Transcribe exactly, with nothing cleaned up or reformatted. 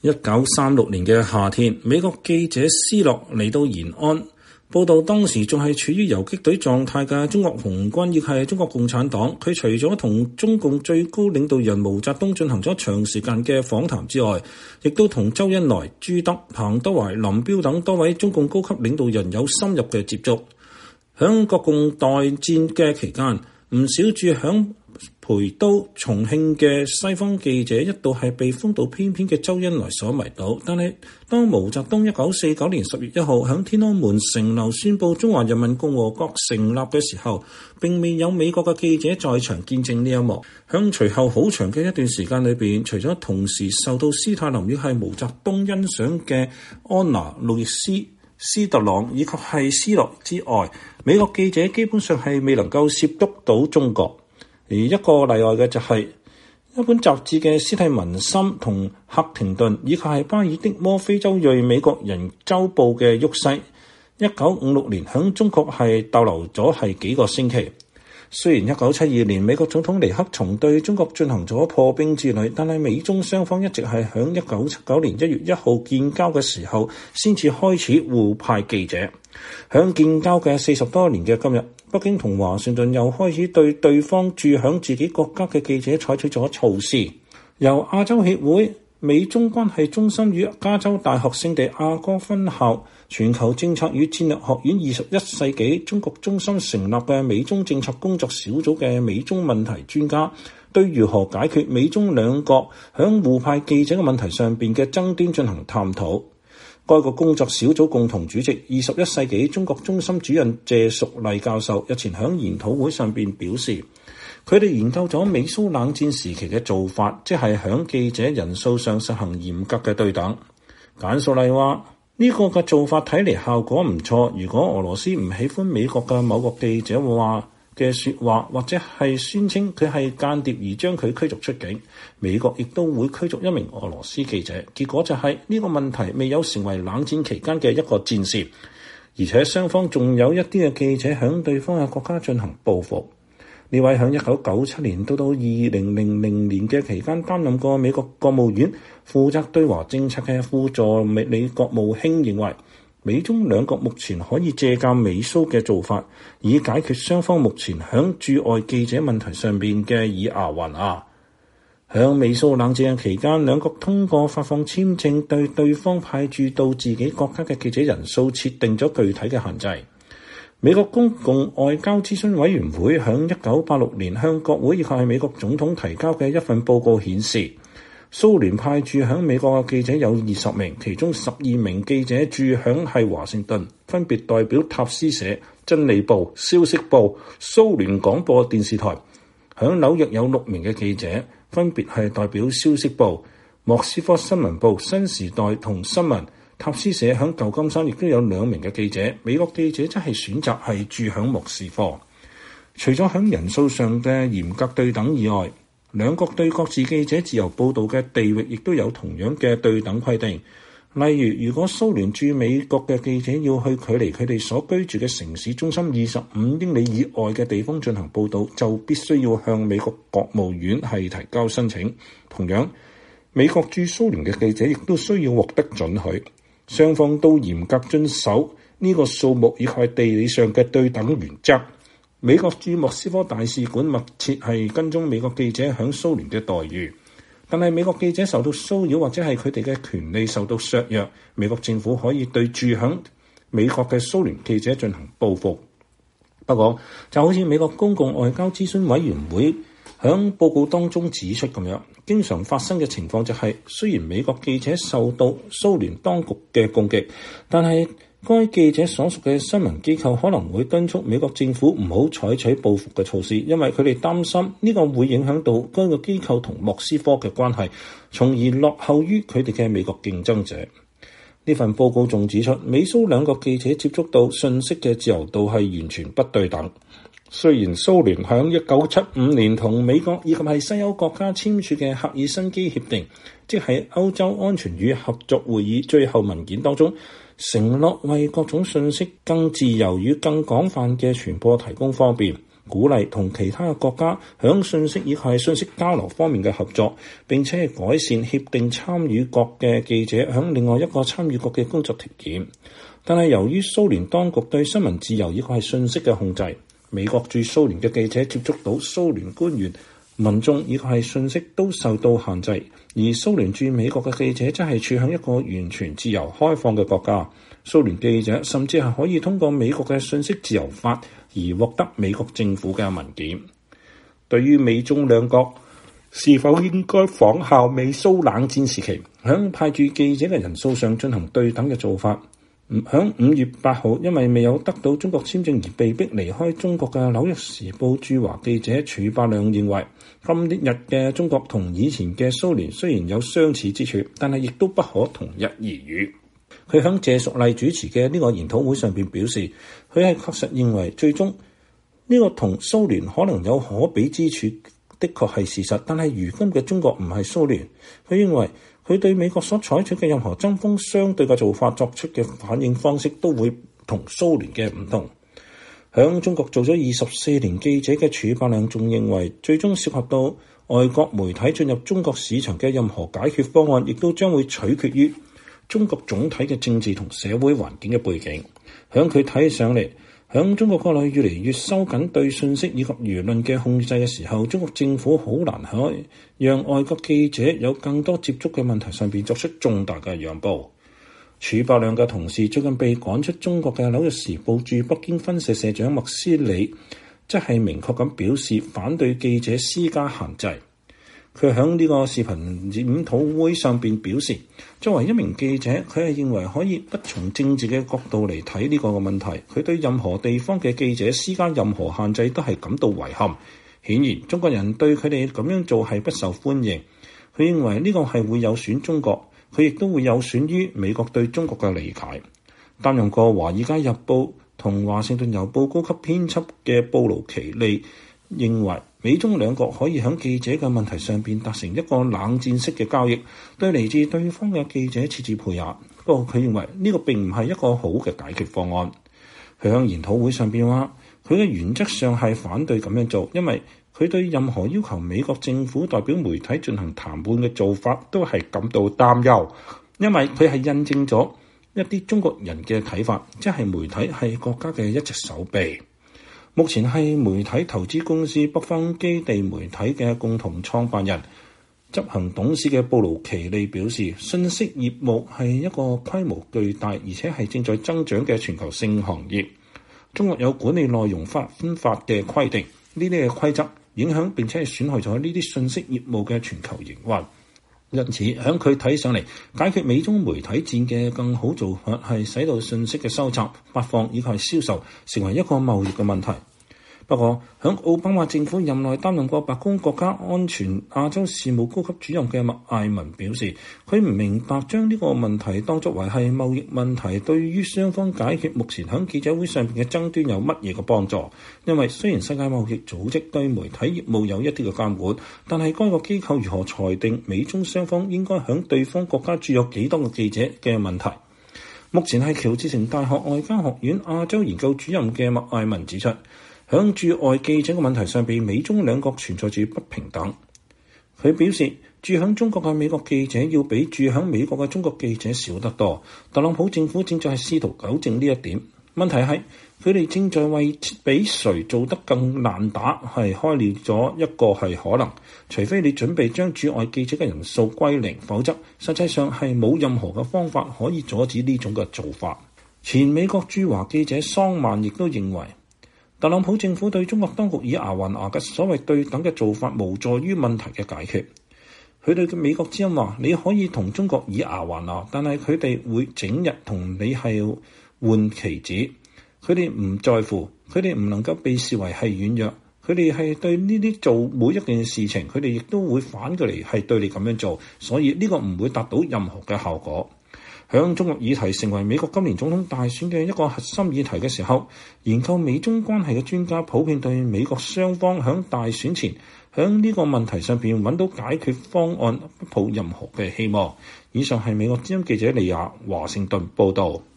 一九三六年嘅夏天，美國記者斯諾嚟到延安，報道當時仲係處於游擊隊狀態嘅中國紅軍，亦係中國共產黨。佢除咗同中共最高領導人毛澤東進行咗長時間嘅訪談之外，亦都同周恩來、朱德、彭德懷、林彪等多位中共高級領導人有深入嘅接觸。響國共待戰嘅期間，唔少住響陪都、重慶嘅西方記者一度係被風度翩翩嘅周恩來所迷倒，但係當毛澤東一九四九年十月一號響天安門城樓宣布中華人民共和國成立嘅時候，並未有美國嘅記者在場見證呢一幕。響隨後好長嘅一段時間裏邊，除咗同時受到斯大林亦係毛澤東欣賞嘅安娜、路易斯、斯特朗以及係斯諾之外，美國記者基本上係未能夠涉足到中國。而一個例外嘅就係一本雜誌嘅斯蒂文森同克廷頓，以及係巴爾的摩非洲裔美國人週報嘅沃西，一九五六年響中國係逗留咗係幾個星期。雖然一九七二年美國總統尼克松對中國進行咗破冰之旅，但係美中雙方一直係響一九七九年一月一號建交嘅時候先至開始互派記者。響建交嘅四十多年嘅今日，北京同華盛頓又開始對對方駐響自己國家嘅記者採取咗措施。由亞洲協會美中關係中心與加州大學聖地亞哥分校全球政策與戰略學院二十一世紀中國中心成立嘅美中政策工作小組嘅美中問題專家，對如何解決美中兩國響互派記者嘅問題上邊嘅爭端進行探討。該個工作小組共同主席二十一世紀中國中心主任謝淑麗教授日前響研討會上邊表示，佢哋研究咗美蘇冷戰時期嘅做法，即係響記者人數上實行嚴格嘅對等。簡淑麗話：呢個嘅做法睇嚟效果唔錯。如果俄羅斯唔喜歡美國嘅某個記者話嘅説話，或者係宣稱佢係間諜而將佢驅逐出境，美國亦都會驅逐一名俄羅斯記者。結果就係呢個問題未有成為冷戰期間嘅一個戰事，而且雙方仲有一啲嘅記者響對方嘅國家進行報復。呢位響一九九七年到到二零零零年嘅期間擔任過美國國務院負責對華政策嘅副助理國務卿認為，美中兩國目前可以借鑑美蘇嘅做法，以解決雙方目前響駐外記者問題上面嘅以牙還牙。響美蘇冷戰期間，兩國通過發放簽證對對方派駐到自己國家嘅記者人數設定咗具體嘅限制。美國公共外交諮詢委員會響一九八六年向國會以及係美國總統提交嘅一份報告顯示，蘇聯派駐響美國嘅記者有二十名，其中十二名記者駐響係華盛頓，分別代表塔斯社、真理報、消息報、蘇聯廣播電視台。響紐約有六名嘅記者，分別係代表消息報、莫斯科新聞報、新時代同新聞。塔斯社響舊金山亦都有兩名嘅記者，美國記者則係選擇係駐響莫斯科。除咗響人數上嘅嚴格對等以外，兩國對各自記者自由報導嘅地域亦都有同樣嘅對等規定。例如，如果蘇聯駐美國嘅記者要去距離佢哋所居住嘅城市中心二十五英里以外嘅地方進行報導，就必須要向美國國務院係提交申請。同樣，美國駐蘇聯嘅記者亦都需要獲得准許。雙方都嚴格遵守呢個數目以及地理上嘅對等原則。美國駐莫斯科大使館密切係跟蹤美國記者響蘇聯嘅待遇，但係美國記者受到騷擾或者係佢哋嘅權利受到削弱，美國政府可以對駐響美國嘅蘇聯記者進行報復。不過就好似美國公共外交諮詢委員會響報告當中指出咁樣，經常發生嘅情況就係、是，雖然美國記者受到蘇聯當局嘅攻擊，但係該記者所屬嘅新聞機構可能會敦促美國政府唔好採取報復嘅措施，因為佢哋擔心呢個會影響到該個機構同莫斯科嘅關係，從而落後於佢哋嘅美國競爭者。呢份報告仲指出，美蘇兩國記者接觸到信息嘅自由度係完全不對等。雖然蘇聯響一九七五年同美國以及係西歐國家簽署嘅赫爾辛基協定，即係歐洲安全與合作會議最後文件當中，承諾為各種信息更自由與更廣泛嘅傳播提供方便， 鼓勵同其他嘅國家響信息以及係信息交流方面嘅合作，並且係改善協定參與國嘅記者響另外一個參與國嘅工作條件。但係由於蘇聯當局對新聞自由以及係信息嘅控制，美國駐蘇聯嘅記者接觸到蘇聯官員、民眾以及係信息都受到限制，而蘇聯駐美國嘅記者則係處喺一個完全自由開放嘅國家。蘇聯記者甚至係可以通過美國嘅信息自由法而獲得美國政府嘅文件。對於美中兩國是否應該仿效美蘇冷戰時期，響派駐記者嘅人數上進行對等嘅做法，響五月八號，因為未有得到中國簽證而被逼離開中國嘅《紐約時報》駐華記者褚伯亮認為，今日嘅中國同以前嘅蘇聯雖然有相似之處，但係亦都不可同日而語。佢響謝淑麗主持嘅呢個研討會上邊表示，佢係確實認為最終呢個同蘇聯可能有可比之處，的確係事實。但係如今嘅中國唔係蘇聯，佢認為佢對美國所採取嘅任何針鋒相對嘅做法作出嘅反應方式都會同蘇聯嘅唔同。響中國做咗二十四年記者嘅褚伯亮仲認為，最終涉及到外國媒體進入中國市場嘅任何解決方案，亦都將會取決於中國總體嘅政治同社會環境嘅背景。響佢睇上嚟，響中國國內越嚟越收緊對信息以及輿論嘅控制嘅時候，中國政府好難可以讓外國記者有更多接觸嘅問題上邊作出重大嘅讓步。褚伯亮嘅同事最近被趕出中國嘅《紐約時報》駐北京分社社長麥斯里，即係明確咁表示反對記者施加限制。佢喺呢個視頻研討會上邊表示，作為一名記者，佢係認為可以不從政治嘅角度嚟睇呢個嘅問題。佢對任何地方嘅記者施加任何限制都係感到遺憾。顯然，中國人對佢哋咁樣做係不受歡迎。佢認為呢個係會有損中國，佢亦都會有損於美國對中國嘅理解。擔任過《華爾街日報》同《華盛頓郵報》高級編輯嘅布魯奇利認為，美中兩國可以喺記者嘅問題上邊達成一個冷戰式嘅交易，對嚟自對方嘅記者設置配額。不過佢認為呢個並唔係一個好嘅解決方案。佢喺研討會上邊話，佢嘅原則上係反對咁樣做，因為佢對任何要求美國政府代表媒體進行談判嘅做法都係感到擔憂，因為佢係印證咗一啲中國人嘅睇法，即係媒體係國家嘅一隻手臂。目前係媒體投資公司北方基地媒體嘅共同創辦人、執行董事嘅布魯奇利表示，信息業務係一個規模巨大而且係正在增長嘅全球性行業。中國有管理內容法分法嘅規定，呢啲嘅規則影響並且係損害咗呢啲信息業務嘅全球營運。因此，喺佢睇上嚟，解決美中媒體戰嘅更好做法係使到信息嘅收集、發放以及係銷售成為一個貿易嘅問題。不過，喺奧巴馬政府任內擔任過白宮國家安全亞洲事務高級主任嘅麥艾文表示，佢唔明白將呢個問題當作為係貿易問題，對於雙方解決目前喺記者會上邊嘅爭端有乜嘢嘅幫助？因為雖然世界貿易組織對媒體業務有一啲嘅監管，但係該個機構如何裁定美中雙方應該喺對方國家駐有幾多個記者嘅問題？目前係喬治城大學外交學院亞洲研究主任嘅麥艾文指出，響駐外記者嘅問題上邊，美中兩國存在住不平等。佢表示，駐響中國嘅美國記者要比駐響美國嘅中國記者少得多。特朗普政府正在試圖糾正呢一點。問題係佢哋正在為比誰做得更難打係開了咗一個係可能，除非你準備將駐外記者嘅人數歸零，否則實際上係冇任何嘅方法可以阻止呢種嘅做法。前美國駐華記者桑曼亦都認為，特朗普政府對中國當局以牙還牙嘅所謂對等嘅做法無助於問題嘅解決。佢對美國之音話，你可以同中國以牙還牙，但係佢哋會整日同你係換棋子。佢哋唔在乎，佢哋唔能夠被視為係軟弱。佢哋係對呢啲做每一件事情，佢哋亦都會反過嚟係對你咁樣做，所以呢個唔會達到任何嘅效果。響中國議題成為美國今年總統大選嘅一個核心議題嘅時候，研究美中關係嘅專家普遍對美國雙方響大選前響呢個問題上邊揾到解決方案不抱任何嘅希望。以上係美國之音記者李亞華盛頓報道。